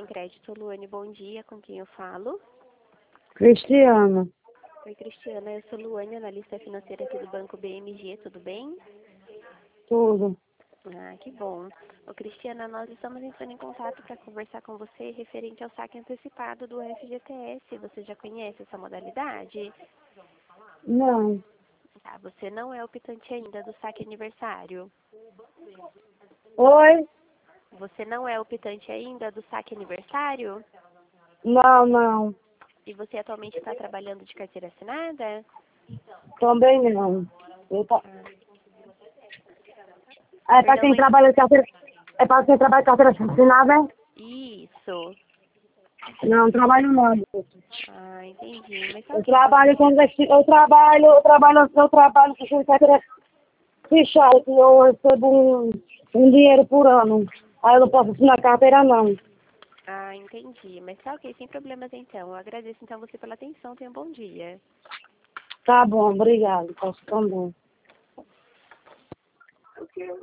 Sem Crédito. Luane, bom dia. Com quem eu falo? Cristiana. Oi, Cristiana. Eu sou Luane, analista financeira aqui do Banco BMG. Tudo bem? Tudo. Ah, que bom. Ô, Cristiana, nós estamos entrando em contato para conversar com você referente ao saque antecipado do FGTS. Você já conhece essa modalidade? Não. Tá, você não é optante ainda do saque aniversário. Oi? Você não é optante ainda do saque aniversário? Não, não. E você atualmente está trabalhando de carteira assinada? Também não. Ah, É para perdão, quem não... trabalha de carteira. É para quem trabalha de carteira assinada, é? Isso. Não, trabalho não. Ah, entendi. Mas só Eu que você... trabalho com eu trabalho com carteira fechada, que eu recebo um dinheiro por ano. Aí eu não posso assinar carteira não. Ah, entendi. Mas tá ok, sem problemas então. Eu agradeço então você pela atenção. Tenha um bom dia. Tá bom, obrigado. Posso também.